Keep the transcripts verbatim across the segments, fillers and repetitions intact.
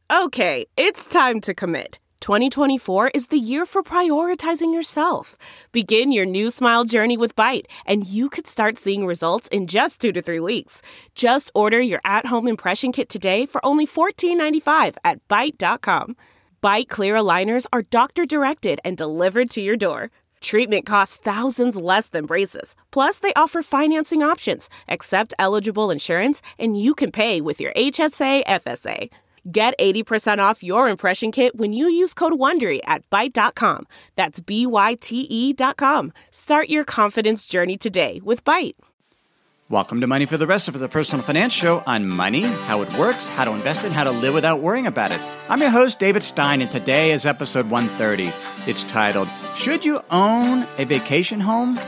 Okay, it's time to commit. twenty twenty-four is the year for prioritizing yourself. Begin your new smile journey with Byte, and you could start seeing results in just two to three weeks. Just order your at-home impression kit today for only fourteen ninety-five at byte dot com. Byte clear aligners are doctor-directed and delivered to your door. Treatment costs thousands less than braces. Plus, they offer financing options, accept eligible insurance, and you can pay with your H S A F S A. Get eighty percent off your impression kit when you use code WONDERY at byte dot com. That's B Y T E dot com. Start your confidence journey today with Byte. Welcome to Money for the Rest of the Personal Finance Show on money, how it works, how to invest it, and how to live without worrying about it. I'm your host, David Stein, and today is episode one thirty. It's titled, Should You Own a Vacation Home?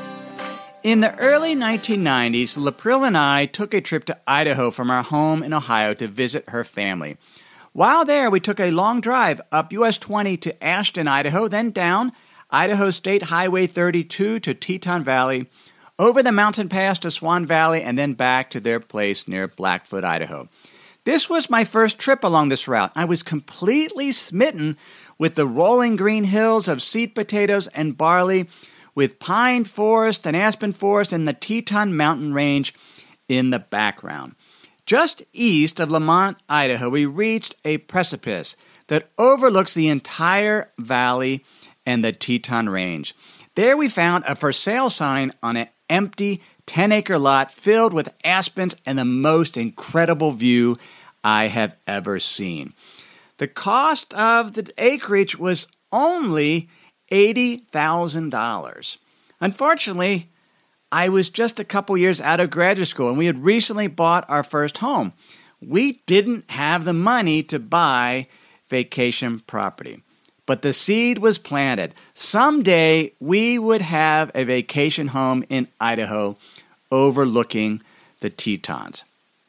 In the early nineteen nineties, Lapril and I took a trip to Idaho from our home in Ohio to visit her family. While there, we took a long drive up U S twenty to Ashton, Idaho, then down Idaho State Highway thirty-two to Teton Valley, over the mountain pass to Swan Valley, and then back to their place near Blackfoot, Idaho. This was my first trip along this route. I was completely smitten with the rolling green hills of sweet potatoes and barley, with pine forest and aspen forest and the Teton Mountain Range in the background. Just east of Lamont, Idaho, we reached a precipice that overlooks the entire valley and the Teton Range. There we found a for sale sign on an empty ten-acre lot filled with aspens and the most incredible view I have ever seen. The cost of the acreage was only eighty thousand dollars. Unfortunately, I was just a couple years out of graduate school, and we had recently bought our first home. We didn't have the money to buy vacation property, but the seed was planted. Someday, we would have a vacation home in Idaho overlooking the Tetons.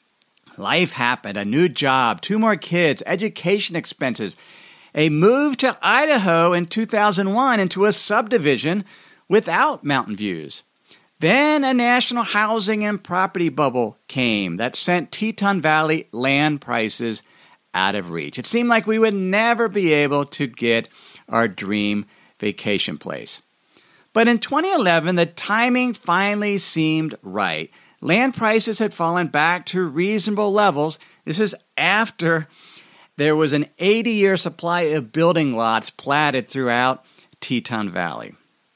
Life happened, a new job, two more kids, education expenses, a move to Idaho in two thousand one into a subdivision without mountain views. Then a national housing and property bubble came that sent Teton Valley land prices out of reach. It seemed like we would never be able to get our dream vacation place. But in twenty eleven, the timing finally seemed right. Land prices had fallen back to reasonable levels. This is after there was an eighty-year supply of building lots platted throughout Teton Valley.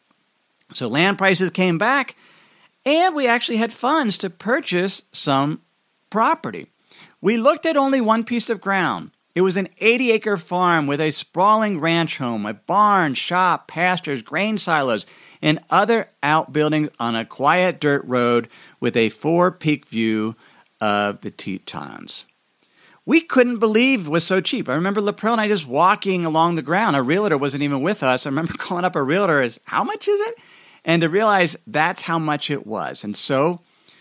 So land prices came back, and we actually had funds to purchase some property. We looked at only one piece of ground. It was an eighty-acre farm with a sprawling ranch home, a barn, shop, pastures, grain silos, and other outbuildings on a quiet dirt road with a four-peak view of the Tetons. We couldn't believe it was so cheap. I remember Lapril and I just walking along the ground. Our realtor wasn't even with us. I remember calling up a realtor as, how much is it? And to realize that's how much it was. And so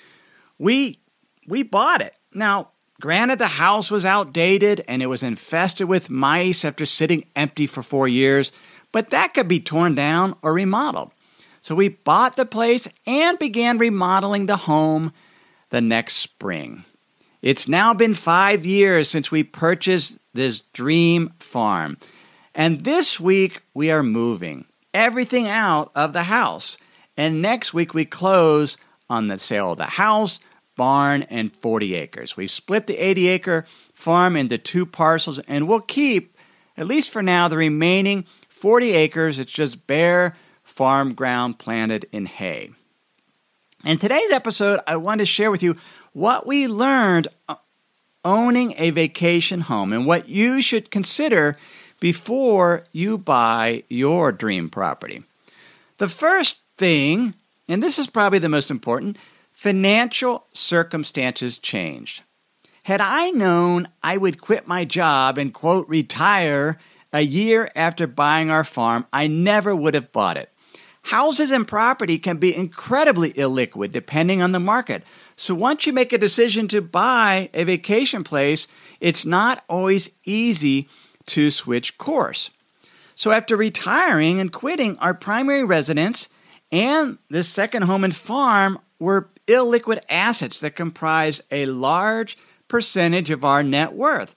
we we bought it. Now, granted, the house was outdated and it was infested with mice after sitting empty for four years, but that could be torn down or remodeled. So we bought the place and began remodeling the home the next spring. It's now been five years since we purchased this dream farm. And this week we are moving everything out of the house. And next week we close on the sale of the house, barn, and forty acres. We split the eighty-acre farm into two parcels, and we'll keep, at least for now, the remaining forty acres. It's just bare farm ground planted in hay. In today's episode, I want to share with you what we learned owning a vacation home and what you should consider before you buy your dream property. The first thing, and this is probably the most important, financial circumstances changed. Had I known I would quit my job and, quote, retire a year after buying our farm, I never would have bought it. Houses and property can be incredibly illiquid depending on the market. So once you make a decision to buy a vacation place, it's not always easy to switch course. So after retiring and quitting, our primary residence and this second home and farm were illiquid assets that comprise a large percentage of our net worth.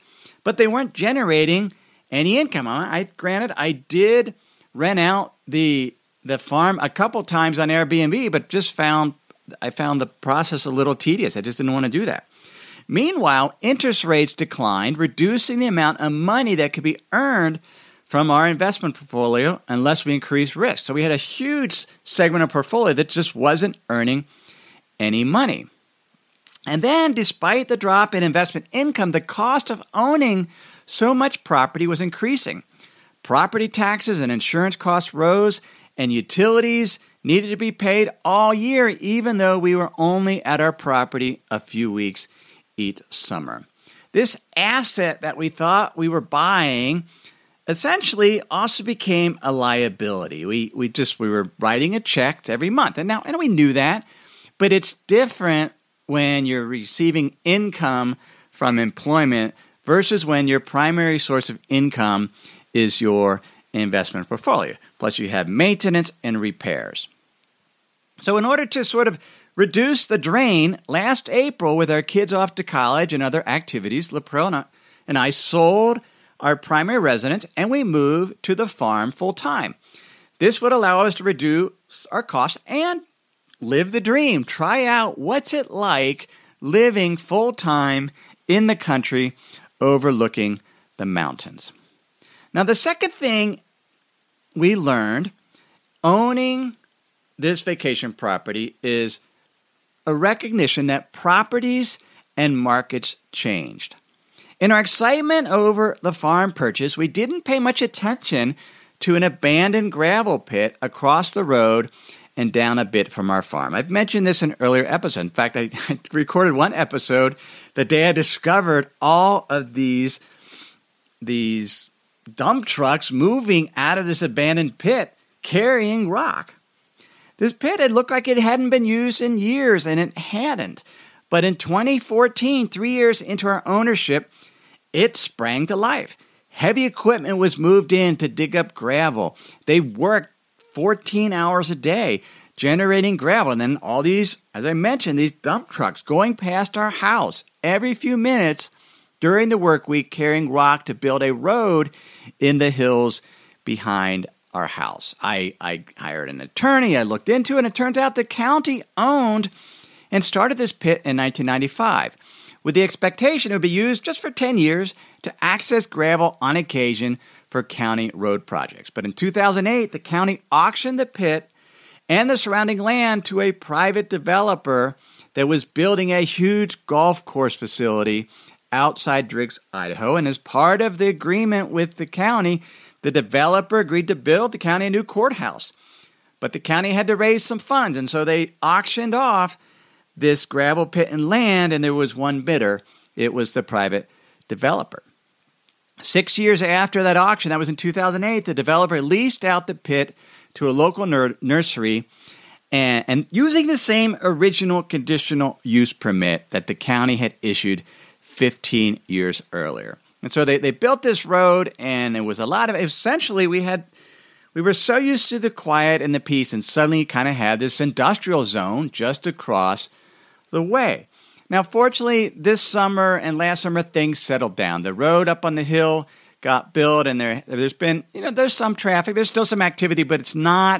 but they weren't generating any income. I granted, I did rent out the the farm a couple times on Airbnb, but just found I found the process a little tedious. I just didn't want to do that. Meanwhile, interest rates declined, reducing the amount of money that could be earned from our investment portfolio unless we increase risk. So we had a huge segment of portfolio that just wasn't earning any money. And then, despite the drop in investment income, the cost of owning so much property was increasing. Property taxes and insurance costs rose, and utilities needed to be paid all year, even though we were only at our property a few weeks each summer. This asset that we thought we were buying essentially also became a liability. We we just we were writing a check every month, and now and we knew that, but it's different when you're receiving income from employment versus when your primary source of income is your investment portfolio. Plus, you have maintenance and repairs. So, in order to sort of reduce the drain, last April, with our kids off to college and other activities, Laprelle and I sold our primary residence and we moved to the farm full time. This would allow us to reduce our costs and live the dream. Try out what's it like living full time in the country overlooking the mountains. Now, the second thing we learned, owning this vacation property, is a recognition that properties and markets changed. In our excitement over the farm purchase, we didn't pay much attention to an abandoned gravel pit across the road and down a bit from our farm. I've mentioned this in earlier episodes. In fact, I recorded one episode the day I discovered all of these, these dump trucks moving out of this abandoned pit carrying rock. This pit had looked like it hadn't been used in years, and it hadn't. But in twenty fourteen, three years into our ownership, it sprang to life. Heavy equipment was moved in to dig up gravel. They worked fourteen hours a day generating gravel. And then all these, as I mentioned, these dump trucks going past our house every few minutes during the work week carrying rock to build a road in the hills behind our house. I, I hired an attorney. I looked into it, and it turns out the county owned and started this pit in nineteen ninety-five with the expectation it would be used just for ten years to access gravel on occasion for county road projects. But in two thousand eight, the county auctioned the pit and the surrounding land to a private developer that was building a huge golf course facility outside Driggs, Idaho. And as part of the agreement with the county, the developer agreed to build the county a new courthouse. But the county had to raise some funds, and so they auctioned off this gravel pit and land, and there was one bidder. It was the private developer. Six years after that auction, that was in two thousand eight, the developer leased out the pit to a local nur- nursery and, and using the same original conditional use permit that the county had issued fifteen years earlier. And so they, they built this road, and it was a lot of, essentially we had, we were so used to the quiet and the peace, and suddenly kind of had this industrial zone just across the way. Now, fortunately, this summer and last summer, things settled down. The road up on the hill got built, and there, there's been, you know, there's some traffic. There's still some activity, but it's not,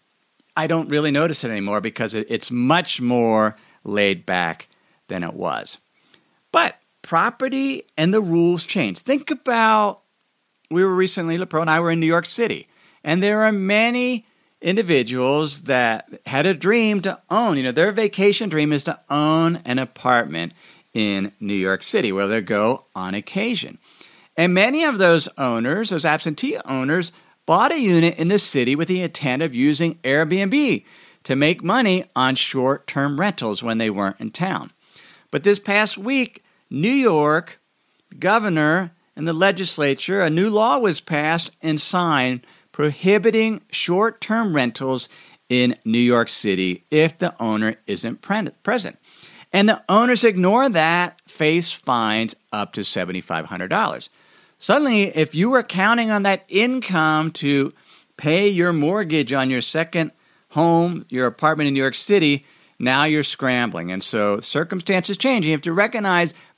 I don't really notice it anymore because it, it's much more laid back than it was. But property and the rules change. Think about, we were recently, Laprelle and I were in New York City, and there are many individuals that had a dream to own, you know, their vacation dream is to own an apartment in New York City where they go on occasion. And many of those owners, those absentee owners, bought a unit in the city with the intent of using Airbnb to make money on short-term rentals when they weren't in town. But this past week, New York governor and the legislature, a new law was passed and signed prohibiting short-term rentals in New York City if the owner isn't pre- present. And the owners ignore that, face fines up to seven thousand five hundred dollars. Suddenly, if you were counting on that income to pay your mortgage on your second home, your apartment in New York City, now you're scrambling. And so circumstances change. You have to recognize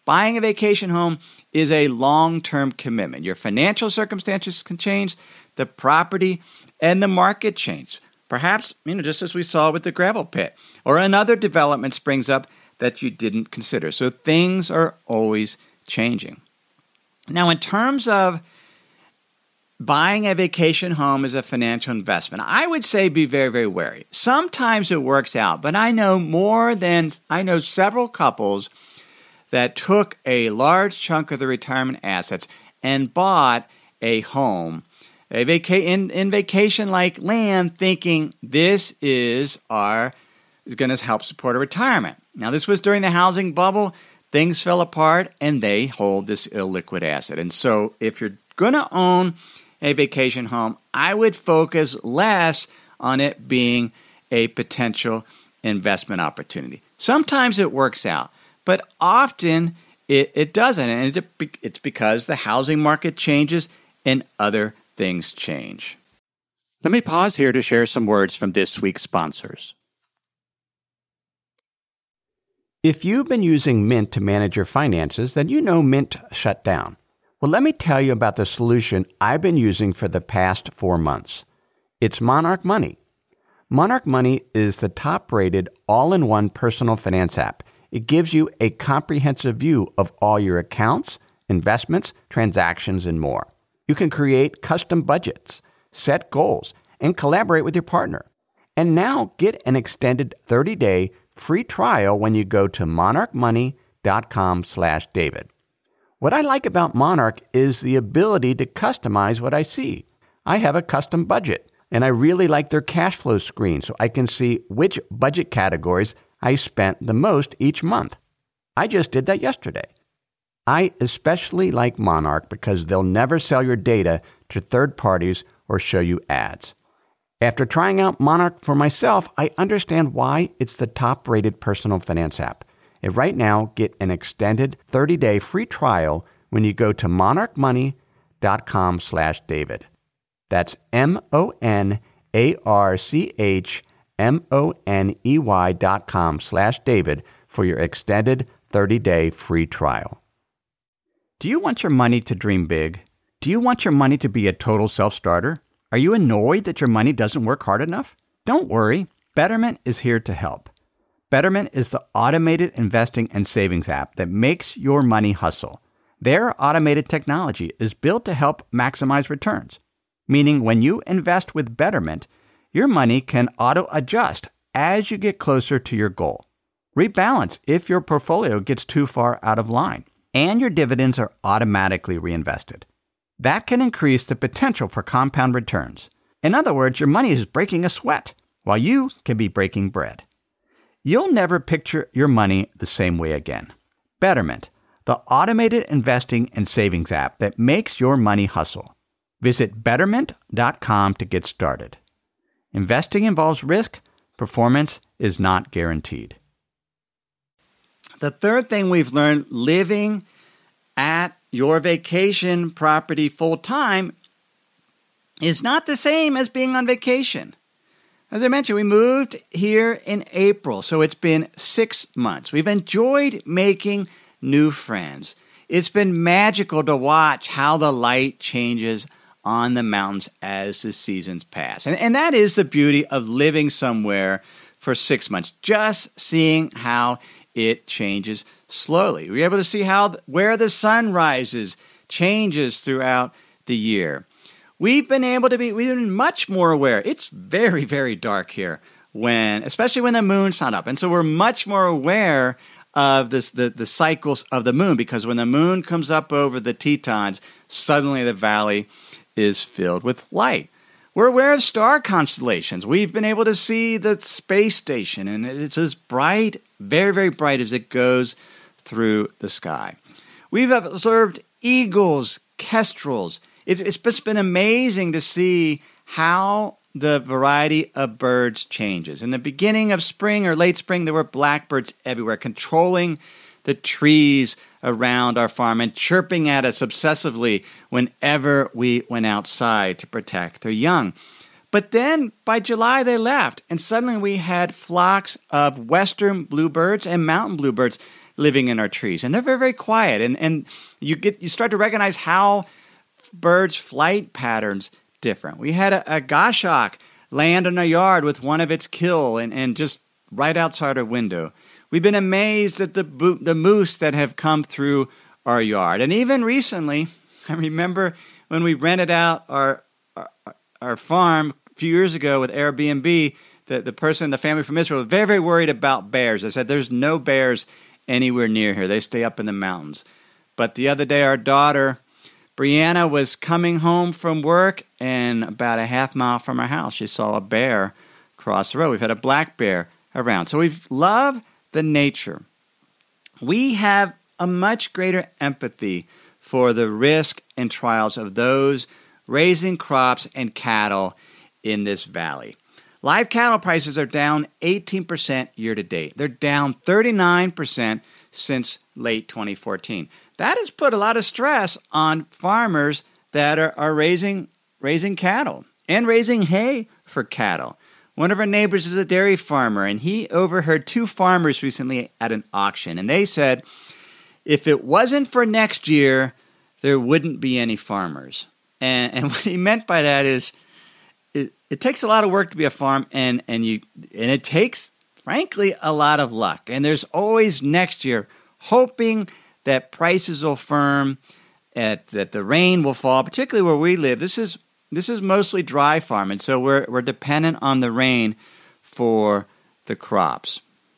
Buying a vacation home is a long-term commitment. Your financial circumstances can change, the property and the market change. Perhaps, you know, just as we saw with the gravel pit, or another development springs up that you didn't consider. So things are always changing. Now, in terms of buying a vacation home as a financial investment, I would say be very, very wary. Sometimes it works out, but I know more than, I know several couples that took a large chunk of their retirement assets and bought a home a vaca- in, in vacation-like land, thinking this is our is going to help support a retirement. Now, this was during the housing bubble. Things fell apart, and they hold this illiquid asset. And so if you're going to own a vacation home, I would focus less on it being a potential investment opportunity. Sometimes it works out, but often it, it doesn't. And it, it's because the housing market changes and other things change. Let me pause here to share some words from this week's sponsors. If you've been using Mint to manage your finances, then you know Mint shut down. Well, let me tell you about the solution I've been using for the past four months. It's Monarch Money. Monarch Money is the top-rated all-in-one personal finance app. It gives you a comprehensive view of all your accounts, investments, transactions, and more. You can create custom budgets, set goals, and collaborate with your partner. And now get an extended thirty-day free trial when you go to monarchmoney.com slash David. What I like about Monarch is the ability to customize what I see. I have a custom budget, and I really like their cash flow screen so I can see which budget categories I spent the most each month. I just did that yesterday. I especially like Monarch because they'll never sell your data to third parties or show you ads. After trying out Monarch for myself, I understand why it's the top-rated personal finance app. And right now, get an extended thirty-day free trial when you go to monarchmoney.com slash David. That's M-O-N-A-R-C-H-M-O-N-E-Y dot com slash David for your extended thirty-day free trial. Do you want your money to dream big? Do you want your money to be a total self-starter? Are you annoyed that your money doesn't work hard enough? Don't worry. Betterment is here to help. Betterment is the automated investing and savings app that makes your money hustle. Their automated technology is built to help maximize returns, meaning when you invest with Betterment, your money can auto-adjust as you get closer to your goal. Rebalance if your portfolio gets too far out of line, and your dividends are automatically reinvested. That can increase the potential for compound returns. In other words, your money is breaking a sweat, while you can be breaking bread. You'll never picture your money the same way again. Betterment, the automated investing and savings app that makes your money hustle. Visit betterment dot com to get started. Investing involves risk. Performance is not guaranteed. The third thing we've learned, living at your vacation property full-time is not the same as being on vacation. As I mentioned, we moved here in April, so it's been six months. We've enjoyed making new friends. It's been magical to watch how the light changes on the mountains as the seasons pass. And, and that is the beauty of living somewhere for six months, just seeing how it changes slowly. We're able to see how where the sun rises changes throughout the year. We've been able to be, we've been much more aware. It's very, very dark here, when, especially when the moon's not up. And so we're much more aware of this, the, the cycles of the moon, because when the moon comes up over the Tetons, suddenly the valley is filled with light. We're aware of star constellations. We've been able to see the space station, and it's as bright, very, very bright as it goes through the sky. We've observed eagles, kestrels. It's, it's just been amazing to see how the variety of birds changes. In the beginning of spring or late spring, there were blackbirds everywhere, controlling the trees around our farm and chirping at us obsessively whenever we went outside to protect their young. But then by July, they left, and suddenly we had flocks of western bluebirds and mountain bluebirds living in our trees. And they're very, very quiet. And, and you get you start to recognize how birds' flight patterns different. We had a, a goshawk land in our yard with one of its kill and, and just right outside our window. We've been amazed at the bo- the moose that have come through our yard. And even recently, I remember when we rented out our our, our farm a few years ago with Airbnb, the, the person, the family from Israel, was very, very worried about bears. They said, there's no bears anywhere near here. They stay up in the mountains. But the other day, our daughter, Brianna, was coming home from work, and about a half mile from our house, she saw a bear cross the road. We've had a black bear around. So we love the nature. We have a much greater empathy for the risk and trials of those raising crops and cattle in this valley. Live cattle prices are down eighteen percent year to date. They're down thirty-nine percent since late twenty fourteen. That has put a lot of stress on farmers that are, are raising raising cattle and raising hay for cattle. One of our neighbors is a dairy farmer, and he overheard two farmers recently at an auction, and they said, if it wasn't for next year, there wouldn't be any farmers. And, and what he meant by that is it, it takes a lot of work to be a farm, and, and you and it takes, frankly, a lot of luck. And there's always next year hoping that prices will firm, at, that the rain will fall, particularly where we live. This is This is mostly dry farming, so we're we're dependent on the rain for the crops.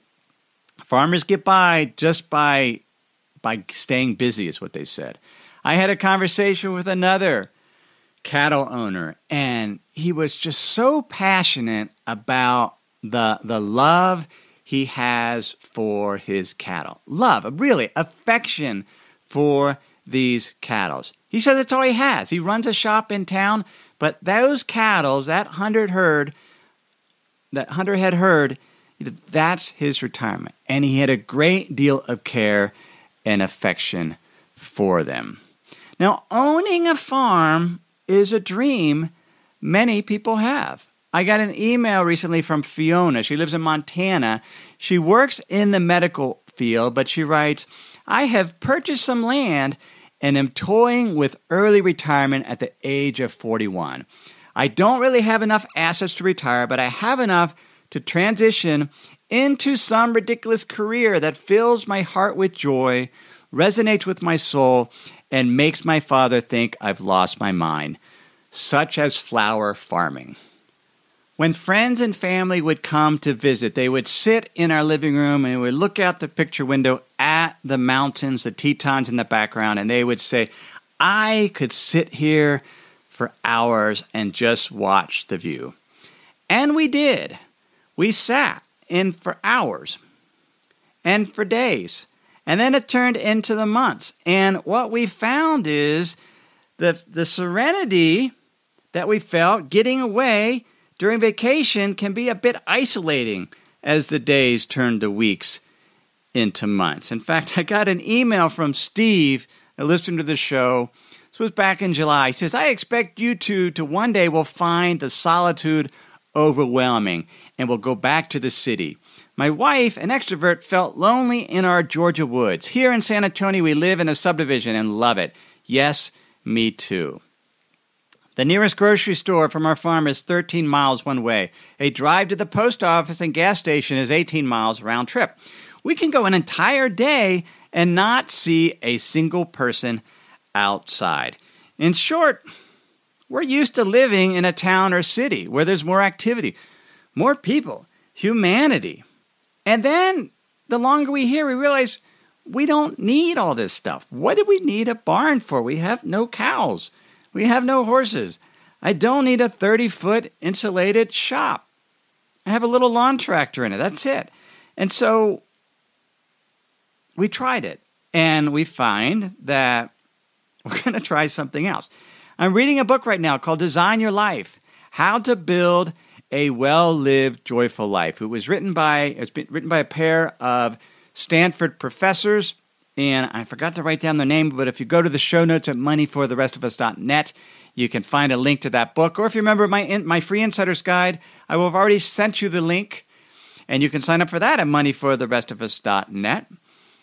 Farmers get by just by by staying busy, is what they said. I had a conversation with another cattle owner, and he was just so passionate about the the love he has for his cattle. Love, really, affection for these cattle. He says that's all he has. He runs a shop in town. But those cattle, that hundred herd, that hundred head herd, that's his retirement. And he had a great deal of care and affection for them. Now, owning a farm is a dream many people have. I got an email recently from Fiona. She lives in Montana. She works in the medical field, but she writes, I have purchased some land and am toying with early retirement at the age of forty-one. I don't really have enough assets to retire, but I have enough to transition into some ridiculous career that fills my heart with joy, resonates with my soul, and makes my father think I've lost my mind, such as flower farming. When friends and family would come to visit, they would sit in our living room and would look out the picture window at the mountains, the Tetons in the background, and they would say, I could sit here for hours and just watch the view. And we did. We sat in for hours and for days. And then it turned into the months. And what we found is the, the serenity that we felt getting away during vacation can be a bit isolating as the days turn to weeks into months. In fact, I got an email from Steve, a listener to the show. This was back in July. He says, I expect you two to one day will find the solitude overwhelming and will go back to the city. My wife, an extrovert, felt lonely in our Georgia woods. Here in San Antonio, we live in a subdivision and love it. Yes, me too. The nearest grocery store from our farm is thirteen miles one way. A drive to the post office and gas station is eighteen miles round trip. We can go an entire day and not see a single person outside. In short, we're used to living in a town or city where there's more activity, more people, humanity. And then the longer we hear, we realize we don't need all this stuff. What do we need a barn for? We have no cows. We have no horses. I don't need a thirty-foot insulated shop. I have a little lawn tractor in it. That's it. And so we tried it, and we find that we're going to try something else. I'm reading a book right now called Design Your Life, How to Build a Well-Lived, Joyful Life. It was written by, it's been written by a pair of Stanford professors, and I forgot to write down their name, but if you go to the show notes at money for the rest of us dot net, you can find a link to that book. Or if you remember my in, my free Insider's Guide, I will have already sent you the link, and you can sign up for that at money for the rest of us dot net.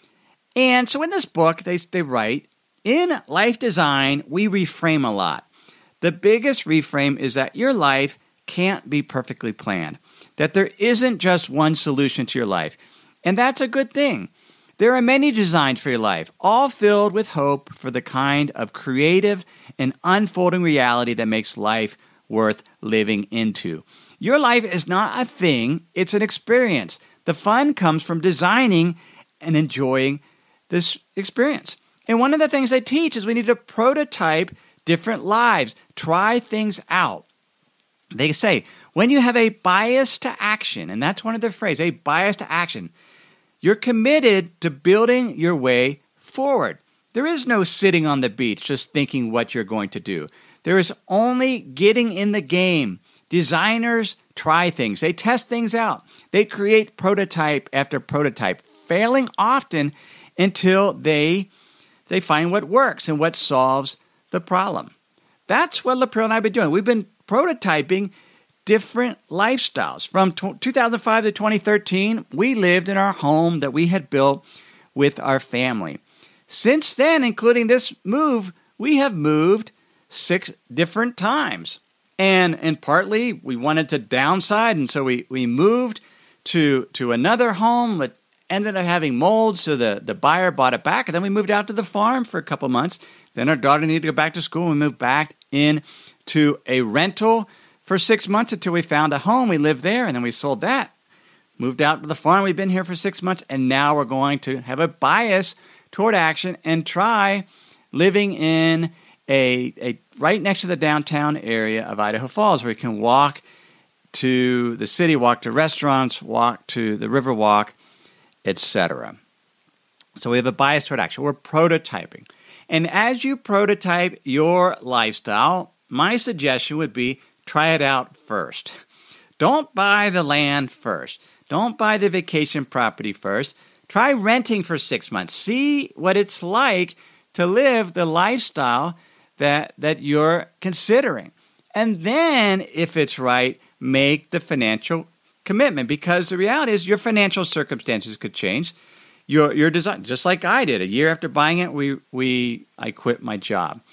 And so in this book, they, they write, in life design, we reframe a lot. The biggest reframe is that your life can't be perfectly planned, that there isn't just one solution to your life. And that's a good thing. There are many designs for your life, all filled with hope for the kind of creative and unfolding reality that makes life worth living into. Your life is not a thing, it's an experience. The fun comes from designing and enjoying this experience. And one of the things they teach is we need to prototype different lives, try things out. They say, when you have a bias to action, and that's one of their phrases, a bias to action, you're committed to building your way forward. There is no sitting on the beach just thinking what you're going to do. There is only getting in the game. Designers try things. They test things out. They create prototype after prototype, failing often until they, they find what works and what solves the problem. That's what Lapril and I have been doing. We've been prototyping different lifestyles. From two thousand five to twenty thirteen, we lived in our home that we had built with our family. Since then, including this move, we have moved six different times. And and partly we wanted to downsize, and so we, we moved to to another home that ended up having mold, so the, the buyer bought it back, and then we moved out to the farm for a couple months. Then our daughter needed to go back to school, and we moved back in to a rental for six months until we found a home. We lived there, and then we sold that. Moved out to the farm. We've been here for six months, and now we're going to have a bias toward action and try living in a, a right next to the downtown area of Idaho Falls, where you can walk to the city, walk to restaurants, walk to the Riverwalk, et cetera. So we have a bias toward action. We're prototyping. And as you prototype your lifestyle, my suggestion would be try it out first. Don't buy the land first. Don't buy the vacation property first. Try renting for six months. See what it's like to live the lifestyle that, that you're considering. And then, if it's right, make the financial commitment, because the reality is your financial circumstances could change. Your your design, just like I did. A year after buying it, we we I quit my job.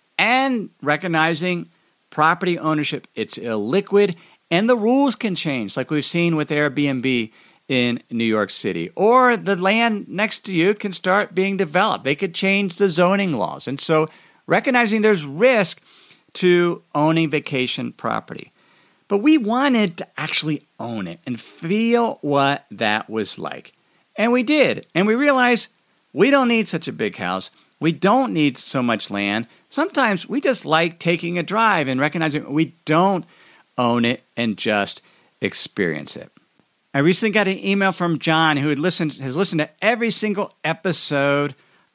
And recognizing property ownership, it's illiquid, and the rules can change, like we've seen with Airbnb in New York City. Or the land next to you can start being developed. They could change the zoning laws. And so recognizing there's risk to owning vacation property. But we wanted to actually own it and feel what that was like. And we did. And we realized we don't need such a big house. We don't need so much land. Sometimes we just like taking a drive and recognizing we don't own it and just experience it. I recently got an email from John, who had listened, has listened to every single episode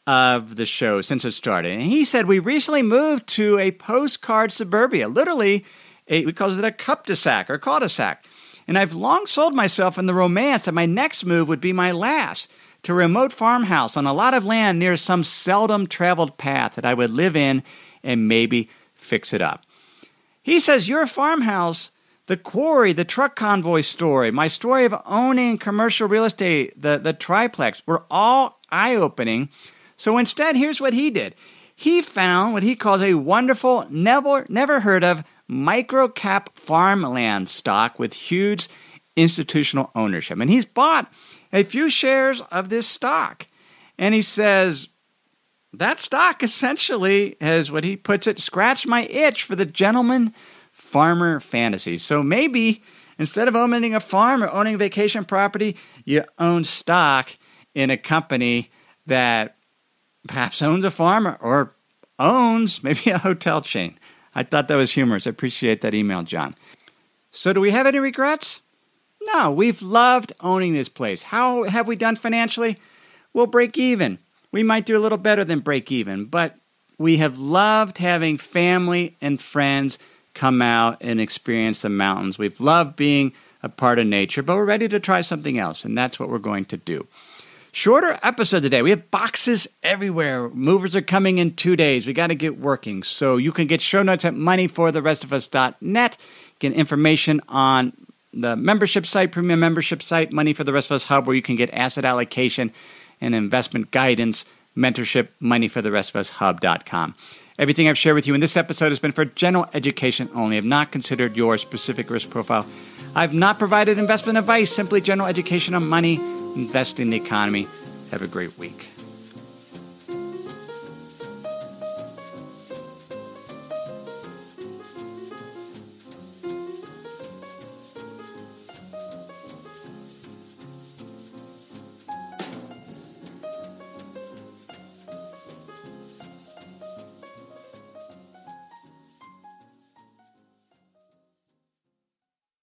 of the show since it started. And he said, we recently moved to a postcard suburbia, literally, a, we call it a cul-de-sac or cul-de-sac. And I've long sold myself in the romance that my next move would be my last, to a remote farmhouse on a lot of land near some seldom traveled path that I would live in and maybe fix it up. He says, your farmhouse, the quarry, the truck convoy story, my story of owning commercial real estate, the, the triplex, were all eye-opening. So instead, here's what he did. He found what he calls a wonderful, never, never heard of micro-cap farmland stock with huge institutional ownership. And he's bought a few shares of this stock. And he says, that stock essentially has, what he puts it, scratched my itch for the gentleman farmer fantasy. So maybe instead of owning a farm or owning a vacation property, you own stock in a company that perhaps owns a farm or owns maybe a hotel chain. I thought that was humorous. I appreciate that email, John. So do we have any regrets? No, we've loved owning this place. How have we done financially? We'll break even. We might do a little better than break even, but we have loved having family and friends come out and experience the mountains. We've loved being a part of nature, but we're ready to try something else, and that's what we're going to do. Shorter episode today. We have boxes everywhere. Movers are coming in two days. We got to get working. So you can get show notes at money for the rest of us dot net. Get information on the membership site, premium membership site, Money for the Rest of Us Hub, where you can get asset allocation and investment guidance, mentorship, money for the rest of us hub dot com. Everything I've shared with you in this episode has been for general education only. I have not considered your specific risk profile. I've not provided investment advice, simply general education on money, investing, the economy. Have a great week.